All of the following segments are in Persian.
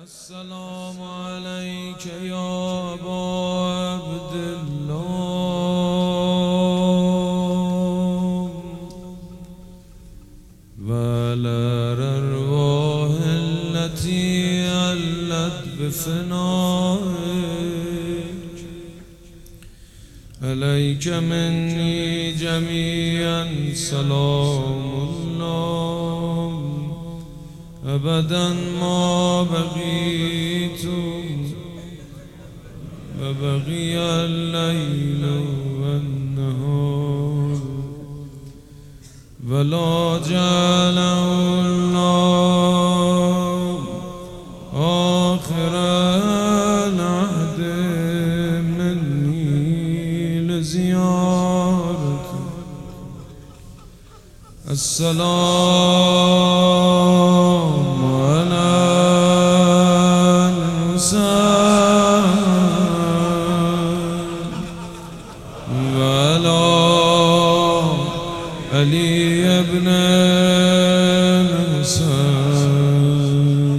السلام عليك يا أبا عبد الله وعلى الأرواح التي علت بفنائك عليك مني جميعا سلام الله أبدا ما بقيت وبقي الليل والنهار ولا جعله الله آخر العهد مني لزيارته. السلام على الحسين وعلى علي بن الحسين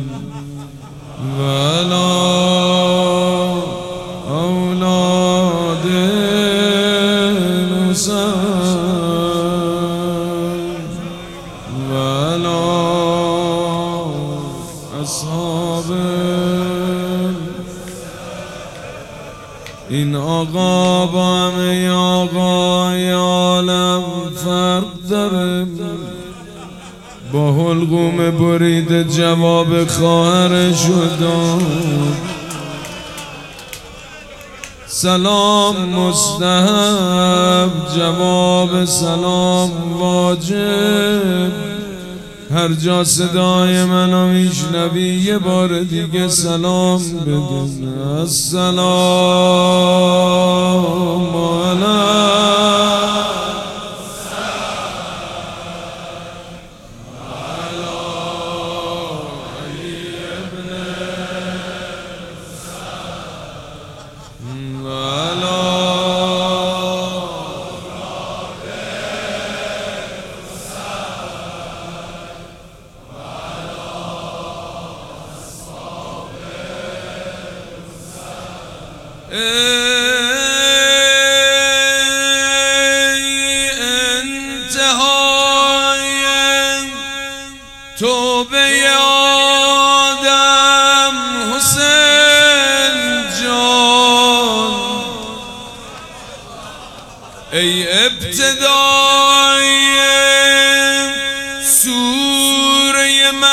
وعلى أولاد الحسين وعلى أصحاب این آقا با همه آقای عالم فرق داره، با حلقوم برید جواب خواهرش داد. سلام مستحب، جواب سلام واجب. هر جا صدای منو میشنوی یه بار دیگه سلام بدون. السلام انتهای توبه آدم حسین جان، ای ابتدای سوره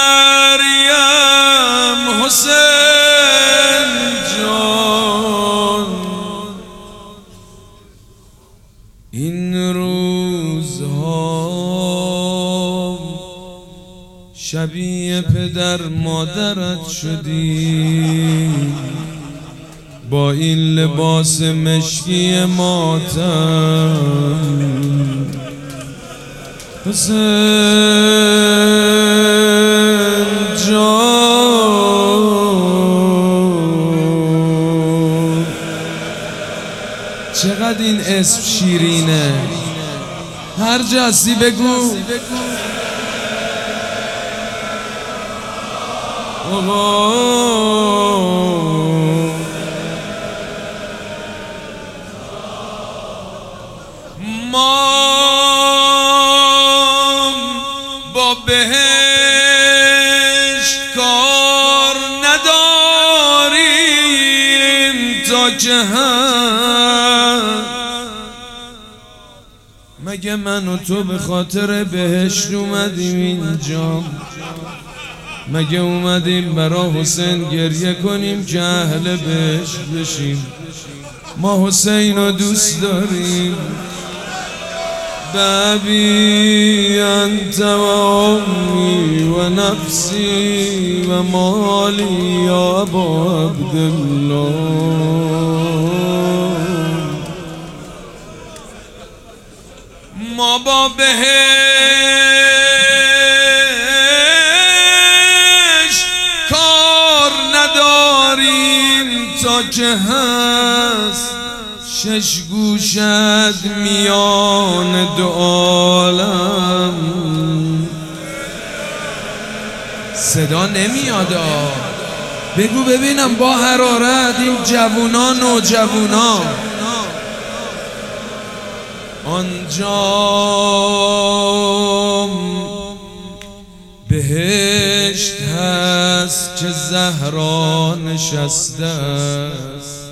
مریم حسین جان. این روزها شبیه پدر مادرت شدی، با این لباس مشکی ماتم. حسین جان، چقدر این اسم شیرینه، هر جا هستی بگو. ما با بهشت کار نداریم تا که مگه من و تو به خاطر بهشت اومدیم اینجا؟ مگه اومدیم برا حسین گریه کنیم که اهل بهشت بشیم؟ ما حسین رو دوست داریم. بابی انت و امی و نفسی و مالی یا ابا عبدالله. ما با بهشت کار نداریم تا که هست شش گوشت میان دو عالم. صدا نمیاد بگو ببینم با حرارت این جوونا نوجوونا آنجا بهشت هست که زهرا نشسته است،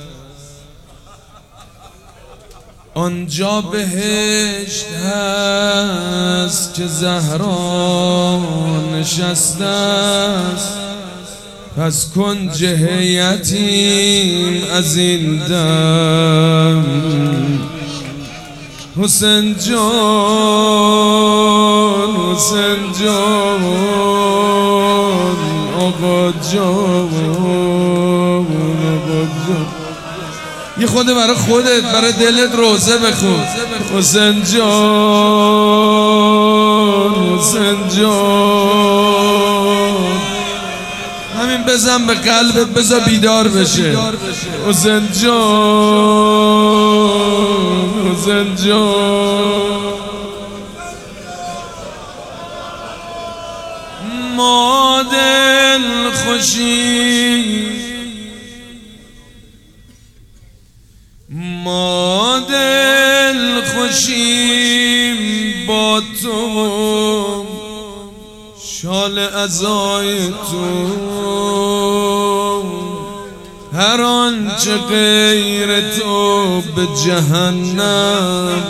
آنجا بهشت هست که زهرا نشسته است. پس کن یتیم از این دم حسین جان، حسین جان، آقا جان، آقا جان. یه خود برای خودت، برای دلت روزه بخون. حسین جان، حسین جان، همین بزن به قلبت، بذار بیدار بشه. حسین جان، حسین جان، ما دل خوشی، ما دل خوشیم با تو، شال عزای تو، هر آنچه غیر تو به جهنم.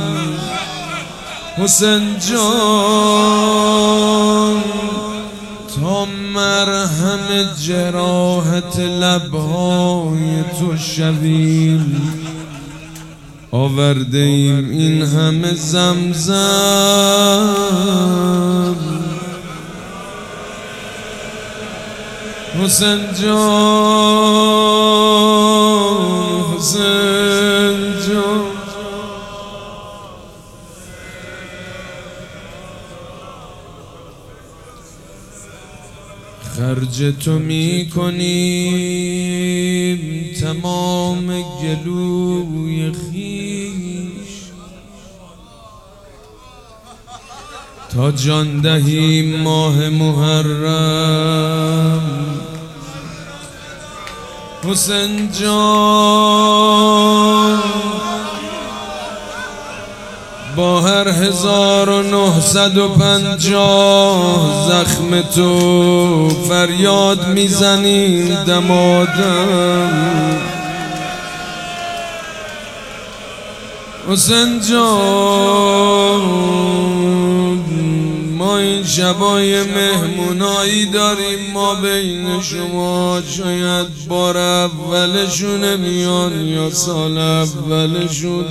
حسین جان، تا مرهم جراحت لبهای تو شویم، آورده ایم این همه زمزم. حسین جان، حسین جان، خرج تو می کنیم تمام گلوی خویش، تا جان دهیم ماه محرم. حسین جان، با هر 1950 زخم تو فریاد میزنیم دمادم. حسین جان، ما این شبای مهمونایی داریم، ما بین شما شاید بار اولشونه میان یا سال اولشون.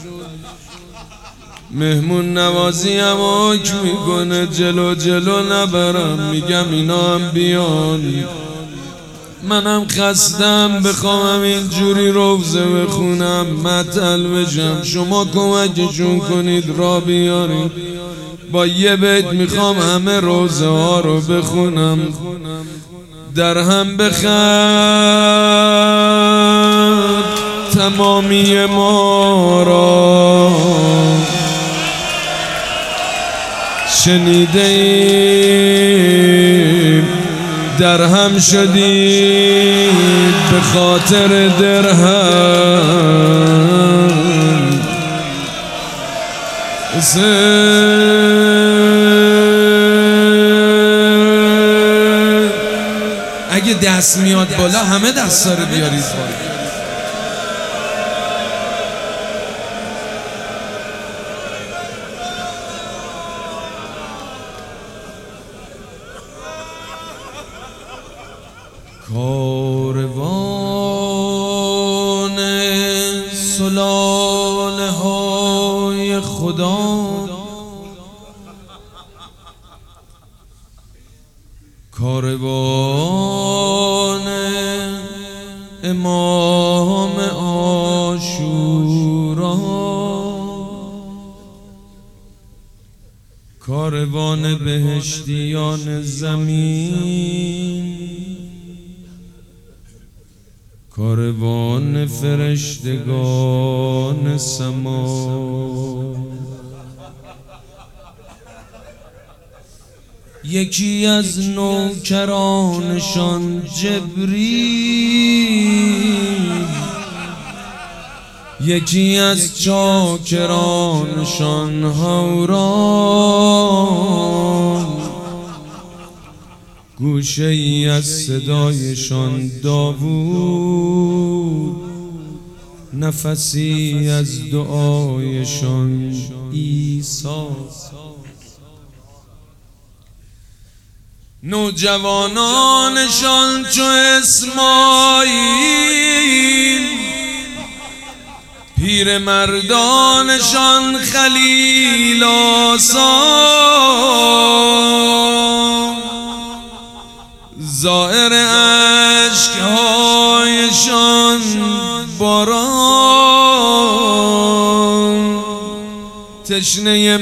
مهمون نوازی هم حکم میکنه جلو جلو نبرم، میگم اینا هم بیان. منم خستم بخوام اینجوری روزه بخونم، مطل بشم، شما کمکشون کنید را بیارید. با یه بیت میخوام همه روزه ها رو بخونم. در هم بخند تمامی ما را، شنیده ایم در هم شدید به خاطر درهم. اگه دست میاد بالا همه دستا رو بیارید بالا. کاروان سلاله های خدا، کاروان امام عاشورا، کاروان بهشتیان زمین، کاروان فرشتگان سما. یکی از نوکرانشان جبریل، یکی از چاکرانشان هوران، گوشه ای از صدایشان داوود، نفسی از دعایشان عیسی. نوجوانانشان چو اسماعیل، پیر مردانشان خلیل آسا، زائر اشکهایشان باران، تشنه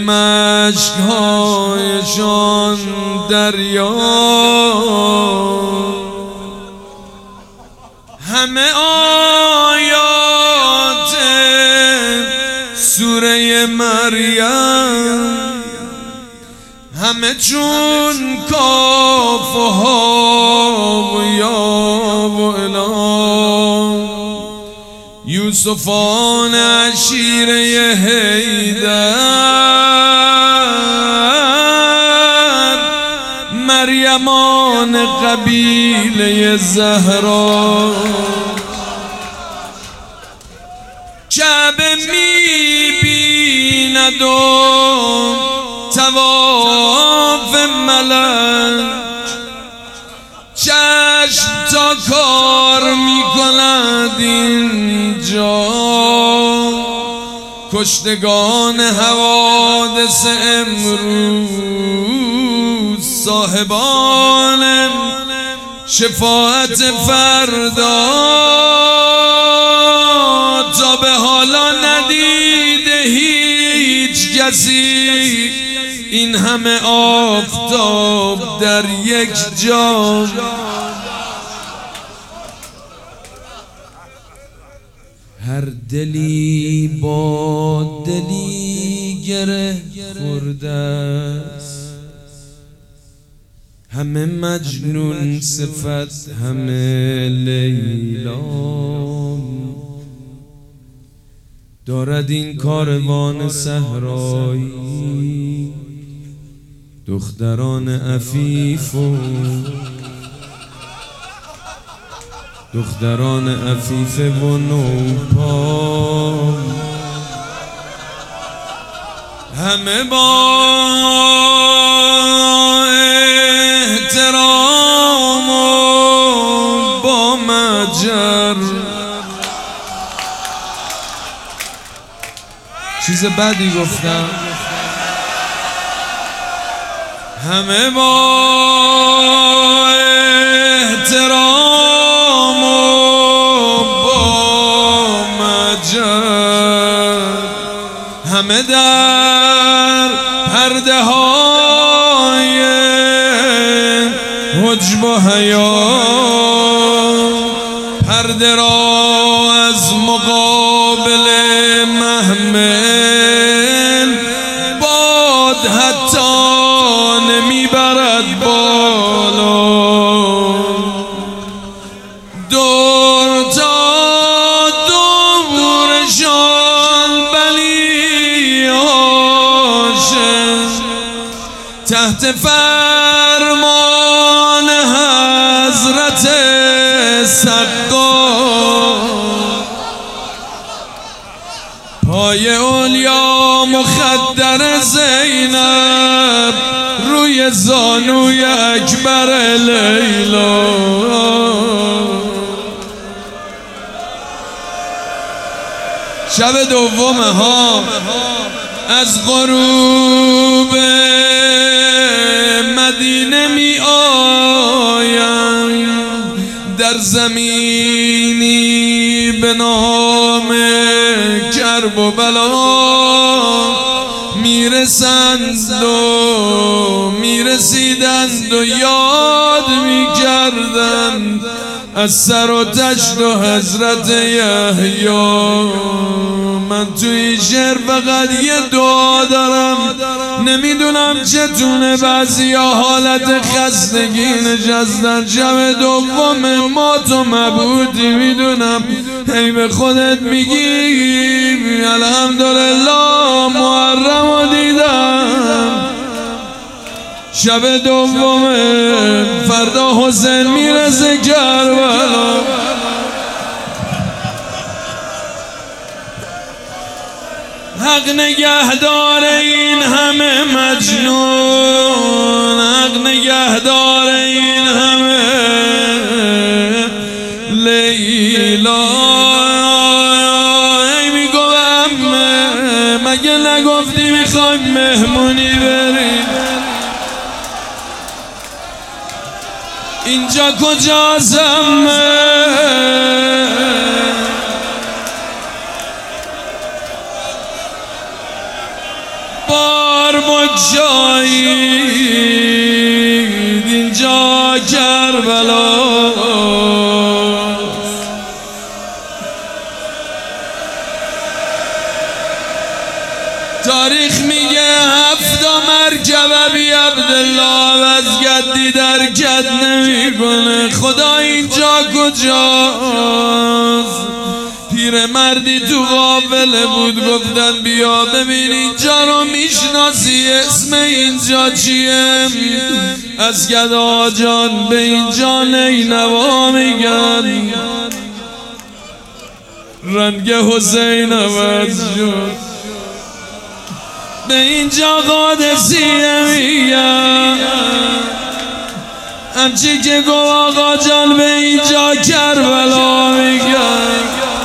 مشکهایشان دریا، همه آیات سوره مریم، همه چون کاف و ها و یا و الا، یوسفان عشیره حیدر، مریمان قبیله زهرا. کعبه می‌بیند و طواف ملک، چشم تا کار می‌کند اینجا، کشتگان حوادث امروز، صاحبان شفاعت فردا، تا به حالا ندیده هیچ کسی این همه آفتاب در یک جا. هر دلی با دلی گره خورده است، همه مجنون صفت همه لیلا، دارد این کاروان صحرایی دختران عفیف و دختران عفیف و نوپا، همه با احترام و با مجر. چیز بدی گفتم؟ همه با احترام و با مجر، همه در پرده های حجب و حیا، پرده را از مقابل محمل باد حتی نمیبرد بالا، دور تا دورشان بلی هاشم، تحت فرمان حضرت سقا، پای اولیا مخدر زینب، روی زانوی اکبر لیلا. شب دوم ها از غروب مدینه می آیم، در زمینی به نام کرب و بلا میرسند و میرسیدند و یاد میکردند از سر و تشت و حضرت یحیی. من توی شعر فقط یه دعا دارم، نمیدونم چتونه بعضیا حالت خستگی نشستن شب دوم ما تو مبهوتی، میدونم هی به خودت میگی الحمدلله محرم رو دیدم، شب دوم فردا حسین میرسه کربلا. حق نگهدار این همه مجنون، حق نگهدار این همه لیلا. ای میگوام مگه نگفتی میخوایم مهمونی بریم؟ اینجا کجاستم؟ بار بگشایید اینجا کربلا. تاریخ میگه 7 مرکب ابی عبدالله از گدی درکت نمیکنه. خدا اینجا کجاست؟ پیرمردی تو قافله بود، گفتن بیا ببین اینجا رو میشناسی، اسم اینجا چیه؟ از گدا جان به اینجا نینوا میگن. رنگ حسین عوض شد، به اینجا قادسیه میگن. همچی که گو آقا جان به اینجا کربلا میگن.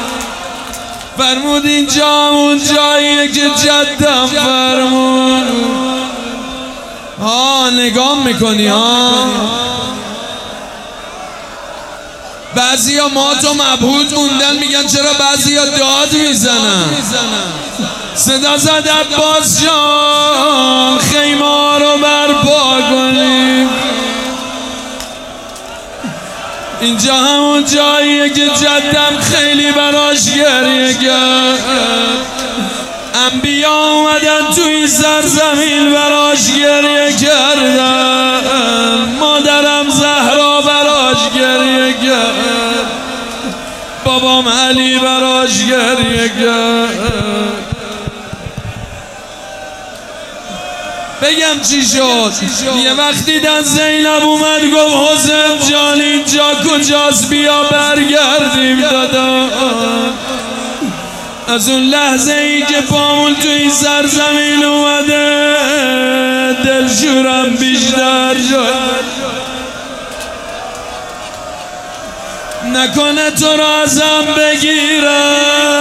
فرمود اینجا همون جاییه که جدم فرمود. نگاه میکنی بعضیا ما تو مبهوت موندن، میگن چرا بعضیا داد میزنن. صدا زد عباس جان خیمه ها رو برپا کنیم. اینجا همون جاییه که جدم خیلی براش گریه کرد. انبیا اومدن توی سرزمین براش گریه کردن. مادرم زهرا براش گریه کرد، بابام علی براش گریه کرد. بگم چی شد؟ یه وقت دیدن زینب اومد گفت حسین جان اینجا کجاست، بیا برگردیم دادا. از اون لحظه ای که پامون توی این سرزمین اومده دلشورم بیشتر شد. نکنه تو را ازم بگیرم.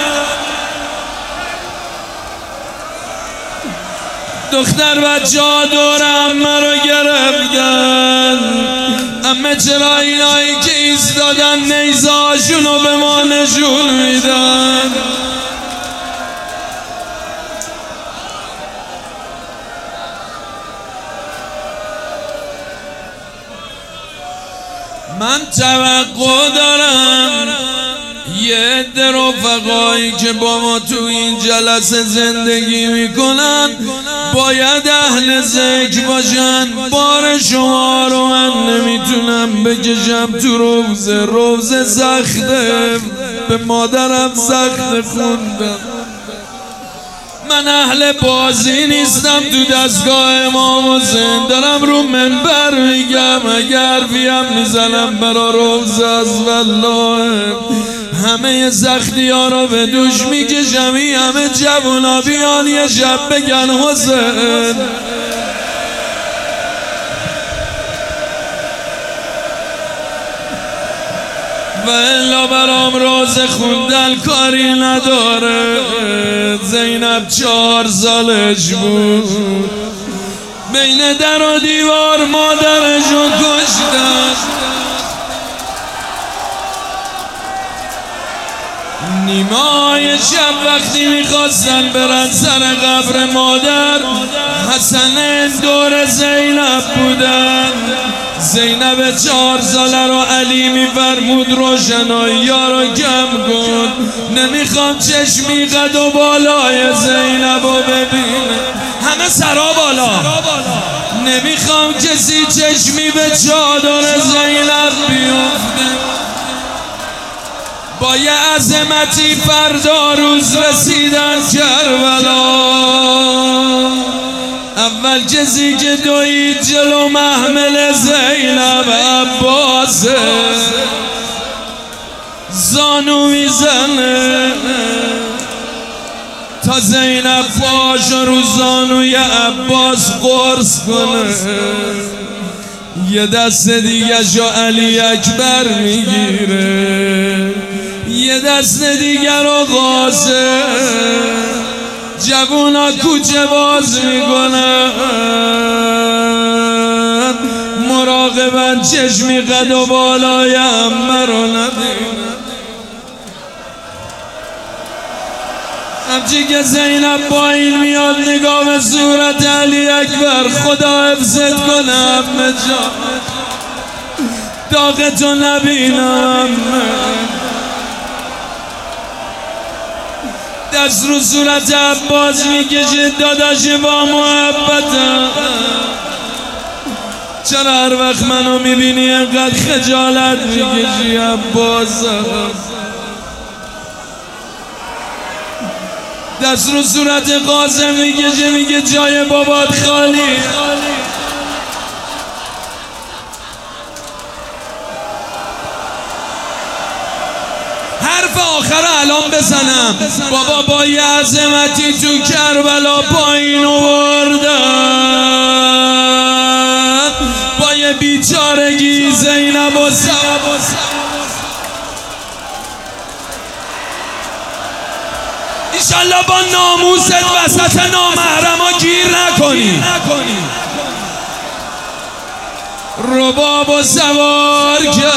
دختر بچه ها دور امه رو گرفتن. امه چرا اینایی که ایستادن نیزه هاشون رو به ما نشون میدن؟ من توقع دارم یه عده رفقایی که با ما تو این جلسه زندگی میکنن باید اهل ذکر باشن. بار شما رو من نمیتونم بکشم تو روزه سخته، به مادرم سخت خوندم. من اهل بازی نیستم تو دستگاه امام حسین، دارم رو منبر میگم. اگر حرفیم میزنم برا روزه از والله همه سختی ها رو به دوش میکشم. این همه جوونا بیان یه شب بگن حسین. و الا برام روز خوندن کاری نداره. زینب 4 سالش بود، بین در و دیوار مادرشو کشتن. نیمای شب وقتی میخواستن برن سر قبر مادر، حسن دور زینب بودن. زینب 4 ساله رو علی میفرمود روشنایی رو کم کن، نمیخوام چشمی قد و بالای زینب رو ببینه، همه سرا بالا، نمیخوام کسی چشمی به چادر زینب بیفته. با یه عظمتی فردا روز رسیدن کربلا، اول کسی که دوید جلو محمل زینب عباسه، زانو میزنه تا زینب پاشو رو زانوی عباس قرص کنه، یه دست دیگه شو علی اکبر میگیره، یه دست دیگر رو قاسم، جوونا کوچه باز میکنن، مراقبن چشمی قد و بالای عمه رو نبینن. همچی که زینب پایین میاد نگاه به صورت علی اکبر، خدا حفظت کنه عمه جان، داغتو نبینم، دست رو صورت عباس میکشه، داداش با محبتم، چرا هر وقت منو میبینی انقدر خجالت میکشی عباسم؟ دست رو صورت قاسم میکشه، میگه جای بابات خالی. حرف آخر الان بزنم، بابا با یه عظمتی تو کربلا پایین آوردن، با یه بیچارگی زینب و ایشالله با ناموست وسط نامحرما گیر نکنی، رباب و سوار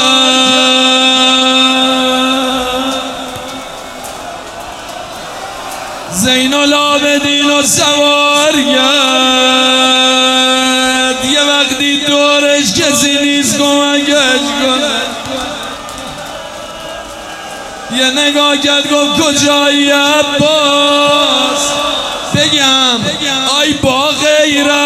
کرد، زین العابدین و سوار کرد، یه وقتی دورش کسی نیست کمکش کنه، یه نگاه کرد گفت کجایی عباس؟ بگم آی با غیرت